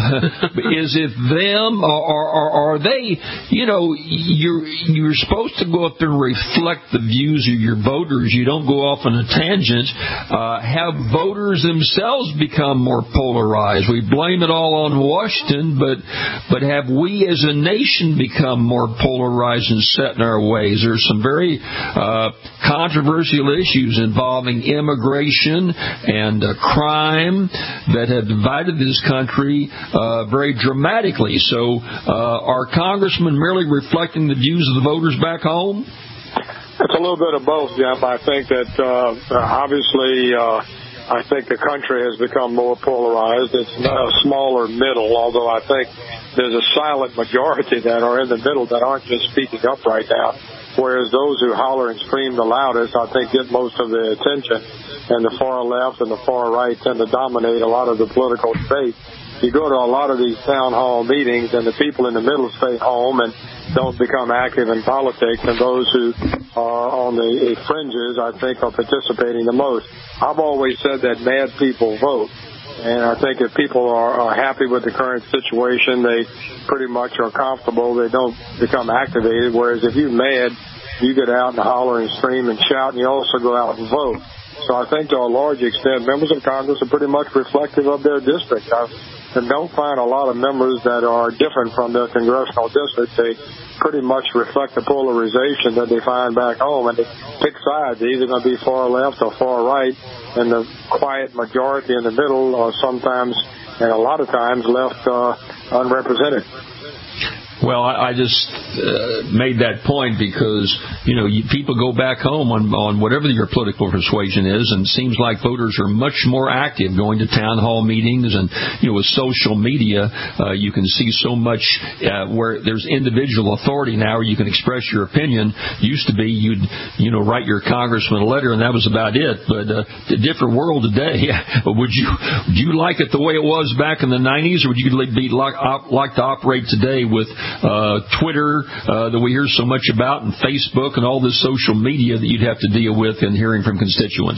is it them, or, or are they? You know, you're you're supposed to go up there and reflect the views of your voters. You don't go off on a tangent. Uh, have voters themselves become more polarized? We blame it all on Washington, but but have we as a nation become more polarized and set in our ways? There's some very uh, controversial issues involving immigration and uh, crime that have divided this country uh, very dramatically. So uh, are congressmen merely reflecting the views of the voters back home? It's a little bit of both, Jeff. I think that uh, obviously uh, I think the country has become more polarized. It's a smaller middle, although I think there's a silent majority that are in the middle that aren't just speaking up right now, whereas those who holler and scream the loudest, I think, get most of the attention, and the far left and the far right tend to dominate a lot of the political debate. You go to a lot of these town hall meetings, and the people in the middle stay home and don't become active in politics, and those who are on the fringes, I think, are participating the most. I've always said that mad people vote, and I think if people are, are happy with the current situation, they pretty much are comfortable. They don't become activated, whereas if you're mad, you get out and holler and scream and shout, and you also go out and vote. So I think to a large extent, members of Congress are pretty much reflective of their district. I don't find a lot of members that are different from their congressional districts. They pretty much reflect the polarization that they find back home, and they pick sides. They're either going to be far left or far right, and the quiet majority in the middle are sometimes, and a lot of times, left uh, unrepresented. Well, I, I just uh, made that point because, you know, you, people go back home on, on whatever your political persuasion is, and it seems like voters are much more active going to town hall meetings, and, you know, with social media, uh, you can see so much uh, where there's individual authority now where you can express your opinion. Used to be you'd, you know, write your congressman a letter, and that was about it. But uh, a different world today. Would you would you like it the way it was back in the nineties, or would you be like, op, like to operate today with Uh, Twitter uh, that we hear so much about, and Facebook and all this social media that you'd have to deal with and hearing from constituents?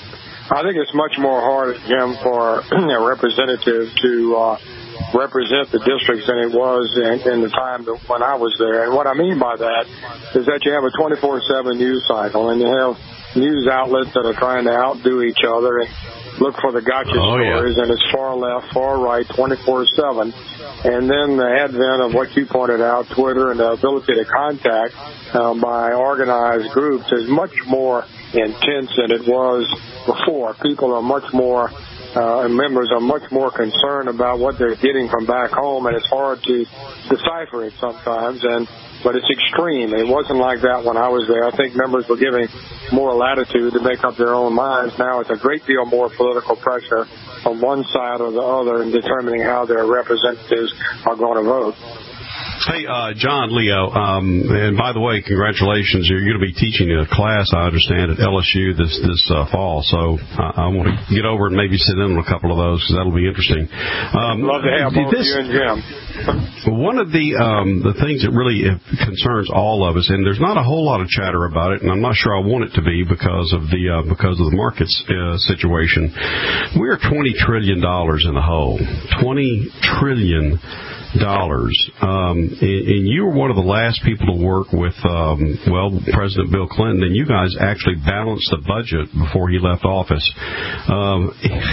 I think it's much more hard, Jim, for a representative to uh, represent the districts than it was in, in the time that when I was there. And what I mean by that is that you have a twenty-four seven news cycle, and you have news outlets that are trying to outdo each other and look for the gotcha oh, stories, yeah. and it's far left, far right, twenty-four seven. And then the advent of what you pointed out, Twitter, and the ability to contact uh, by organized groups is much more intense than it was before. People are much more, uh, and members are much more concerned about what they're getting from back home, and it's hard to decipher it sometimes. And but it's extreme. It wasn't like that when I was there. I think members were giving more latitude to make up their own minds. Now it's a great deal more political pressure on one side or the other in determining how their representatives are going to vote. Hey, uh, John, Leo, um, and by the way, congratulations. You're going to be teaching a class, I understand, at L S U this this uh, fall. So I, I want to get over and maybe sit in on a couple of those because that'll be interesting. Um, Love to have both this, you and Jim. One of the um, the things that really concerns all of us, and there's not a whole lot of chatter about it, and I'm not sure I want it to be because of the uh, because of the markets uh, situation. We're twenty trillion dollars in the hole. twenty trillion dollars. Um, and, and you were one of the last people to work with, um, well, President Bill Clinton, and you guys actually balanced the budget before he left office. Um,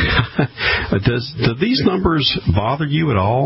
does do these numbers bother you at all?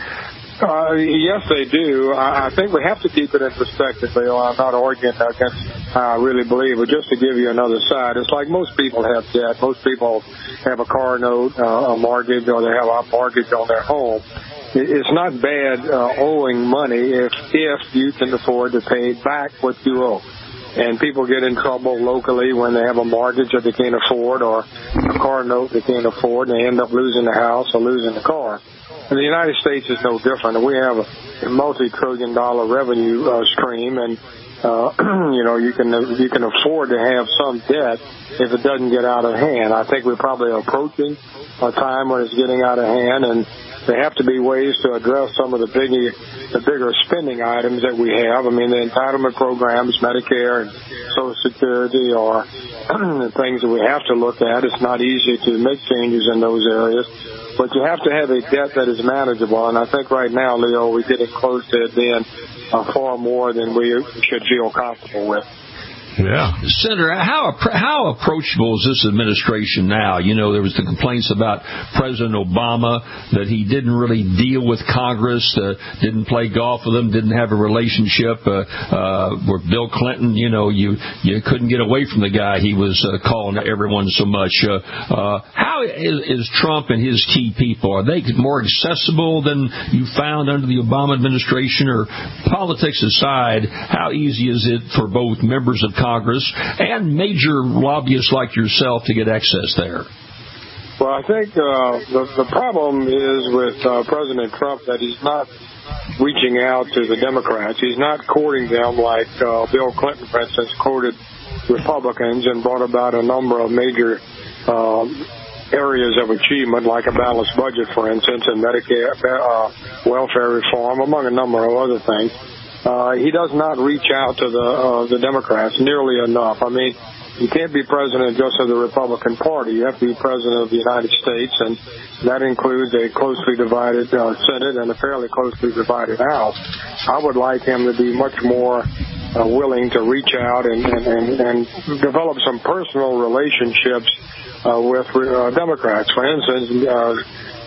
Uh, yes, they do. I, I think we have to keep it in perspective, Bill. I'm not arguing against how I really believe, but just to give you another side, it's like most people have debt. Most people have a car note, uh, a mortgage, or they have a mortgage on their home. It's not bad uh, owing money if if you can afford to pay back what you owe. And people get in trouble locally when they have a mortgage that they can't afford or a car note they can't afford, and they end up losing the house or losing the car. And the United States is no different. We have a multi-trillion dollar revenue uh, stream, and uh, you know you can you can afford to have some debt if it doesn't get out of hand. I think we're probably approaching a time when it's getting out of hand, and there have to be ways to address some of the bigger, the bigger spending items that we have. I mean, the entitlement programs, Medicare and Social Security are things that we have to look at. It's not easy to make changes in those areas, but you have to have a debt that is manageable. And I think right now, Leo, we're getting close to it being uh, far more than we should feel comfortable with. Yeah. Senator, how how approachable is this administration now? You know, there was the complaints about President Obama that he didn't really deal with Congress, uh, didn't play golf with them, didn't have a relationship. Uh, uh, where Bill Clinton, you know, you you couldn't get away from the guy. He was uh, calling everyone so much. Uh, uh, how is, is Trump and his key people? Are they more accessible than you found under the Obama administration? Or politics aside, how easy is it for both members of Congress and major lobbyists like yourself to get access there? Well, I think uh, the, the problem is with uh, President Trump that he's not reaching out to the Democrats. He's not courting them like uh, Bill Clinton, for instance, courted Republicans and brought about a number of major uh, areas of achievement, like a balanced budget, for instance, and Medicare, uh, welfare reform, among a number of other things. Uh, he does not reach out to the uh, the Democrats nearly enough. I mean, you can't be president just of the Republican Party. You have to be president of the United States, and that includes a closely divided uh, Senate and a fairly closely divided House. I would like him to be much more uh, willing to reach out and, and, and, and develop some personal relationships uh, with uh, Democrats. For instance, uh,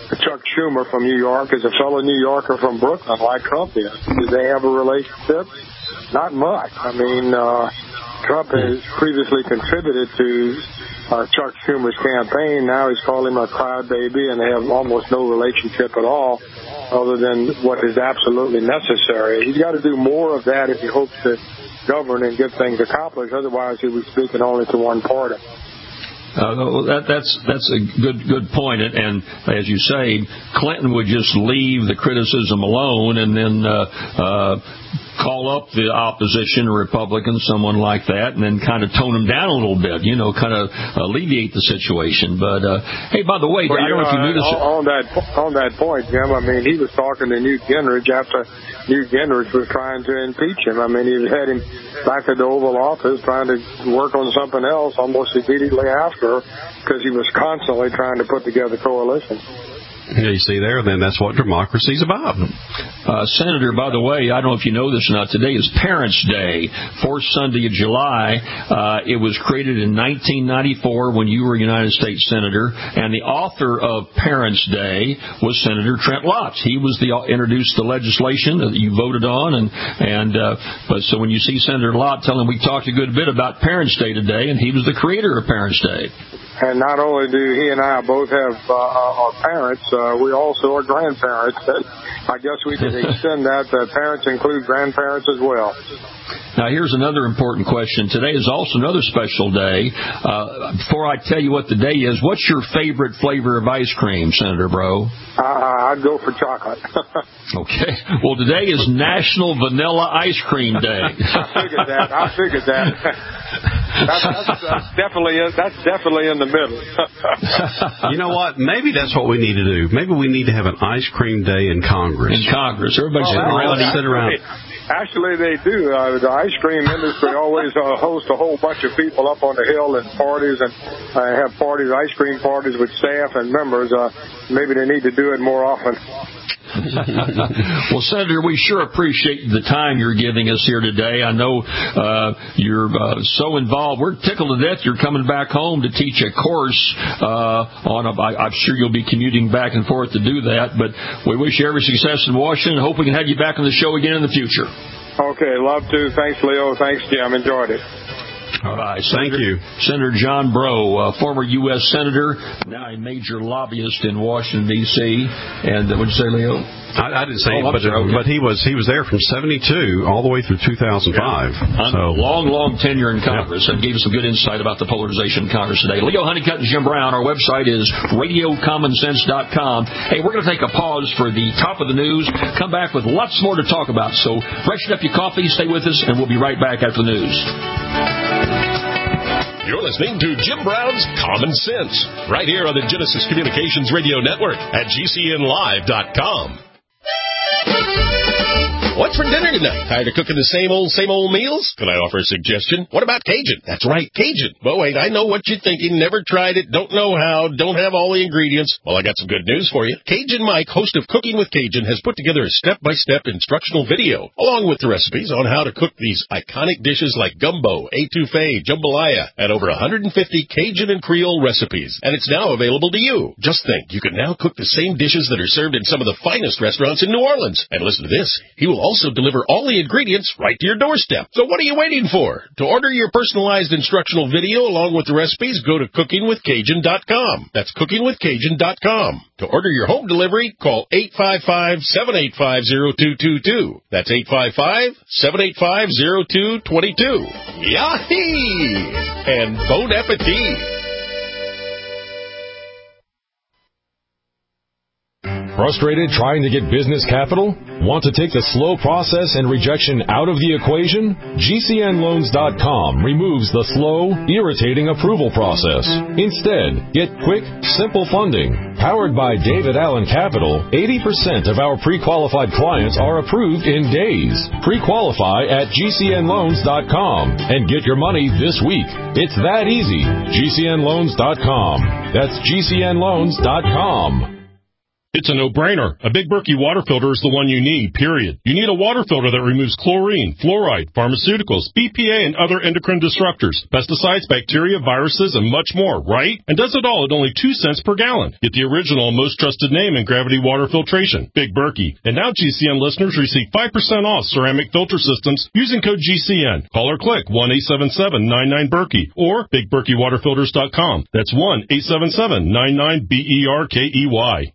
Chuck Schumer from New York is a fellow New Yorker from Brooklyn, like Trump is. Do they have a relationship? Not much. I mean, uh, Trump has previously contributed to uh, Chuck Schumer's campaign. Now he's calling him a crybaby, and they have almost no relationship at all, other than what is absolutely necessary. He's got to do more of that if he hopes to govern and get things accomplished. Otherwise, he'll be speaking only to one party. Uh, well, that, that's that's a good good point, and, and as you say, Clinton would just leave the criticism alone, and then uh, uh, call up the opposition, Republican, someone like that, and then kind of tone them down a little bit, you know, kind of alleviate the situation. But uh, hey, by the way, well, I don't know if you knew this. On that on that point, Jim, I mean, he was talking to Newt Gingrich after Newt Gingrich was trying to impeach him. I mean, he had him back at the Oval Office trying to work on something else almost immediately after, because he was constantly trying to put together coalitions. Yeah, you see there, then that's what democracy's about. Uh, Senator, by the way, I don't know if you know this or not, today is Parents' Day, fourth Sunday of July. Uh, it was created in nineteen ninety-four when you were a United States Senator, and the author of Parents' Day was Senator Trent Lott. He was the introduced the legislation that you voted on, and and uh, but so when you see Senator Lott, tell him we talked a good bit about Parents' Day today, and he was the creator of Parents' Day. And not only do he and I both have uh, our parents, uh, we also are grandparents. I guess we could extend that. Uh, parents include grandparents as well. Now, here's another important question. Today is also another special day. Uh, before I tell you what the day is, what's your favorite flavor of ice cream, Senator Bro? Uh, I'd go for chocolate. Okay. Well, today is National Vanilla Ice Cream Day. I figured that. I figured that. That's, that's, that's definitely that's definitely in the middle. You know what? Maybe that's what we need to do. Maybe we need to have an ice cream day in Congress. In Congress, everybody oh, sit around. Actually, sit around. Actually, they do. Uh, the ice cream industry always uh, hosts a whole bunch of people up on the hill and parties, and uh, have parties, ice cream parties with staff and members. Uh, maybe they need to do it more often. Well, Senator, we sure appreciate the time you're giving us here today. I know uh, you're uh, so involved. We're tickled to death you're coming back home to teach a course uh, on a, I, I'm sure you'll be commuting back and forth to do that, but we wish you every success in Washington. Hope we can have you back on the show again in the future. Okay, love to. Thanks, Leo. Thanks, Jim. Enjoyed it. All right. Senator, Thank you. Senator John Breaux, uh, former U S Senator, now a major lobbyist in Washington, D C And uh, what did you say, Leo? I, I didn't say, oh, but, sorry, okay. but he was he was there from seventy-two all the way through two thousand five. Yeah. So long, long tenure in Congress, yeah. And gave us some good insight about the polarization in Congress today. Leo Honeycutt and Jim Brown. Our website is radio common sense dot com. Hey, we're going to take a pause for the top of the news. Come back with lots more to talk about. So freshen up your coffee, stay with us, and we'll be right back after the news. You're listening to Jim Brown's Common Sense, right here on the Genesis Communications Radio Network at G C N live dot com. What's for dinner tonight? Tired of cooking the same old, same old meals? Can I offer a suggestion? What about Cajun? That's right, Cajun. But wait, I know what you're thinking. Never tried it, don't know how, don't have all the ingredients. Well, I got some good news for you. Cajun Mike, host of Cooking with Cajun, has put together a step-by-step instructional video, along with the recipes on how to cook these iconic dishes like gumbo, etouffee, jambalaya, and over one hundred fifty Cajun and Creole recipes. And it's now available to you. Just think, you can now cook the same dishes that are served in some of the finest restaurants in New Orleans. And listen to this, he will also deliver all the ingredients right to your doorstep. So what are you waiting for? To order your personalized instructional video along with the recipes, go to cooking with cajun dot com. That's cooking with cajun dot com. To order your home delivery, call eight five five, seven eight five, zero two two two. That's eight five five, seven eight five, zero two two two. Yahee! And bon appetit! Frustrated trying to get business capital? Want to take the slow process and rejection out of the equation? G C N loans dot com removes the slow, irritating approval process. Instead, get quick, simple funding. Powered by David Allen Capital, eighty percent of our pre-qualified clients are approved in days. Pre-qualify at G C N loans dot com and get your money this week. It's that easy. G C N loans dot com. That's G C N loans dot com. It's a no-brainer. A Big Berkey water filter is the one you need, period. You need a water filter that removes chlorine, fluoride, pharmaceuticals, B P A, and other endocrine disruptors, pesticides, bacteria, viruses, and much more, right? And does it all at only two cents per gallon. Get the original and most trusted name in gravity water filtration, Big Berkey. And now G C N listeners receive five percent off ceramic filter systems using code G C N. Call or click one eight seven seven nine nine Berkey or big berkey water filters dot com. That's one eight seven seven nine nine B E R K E Y.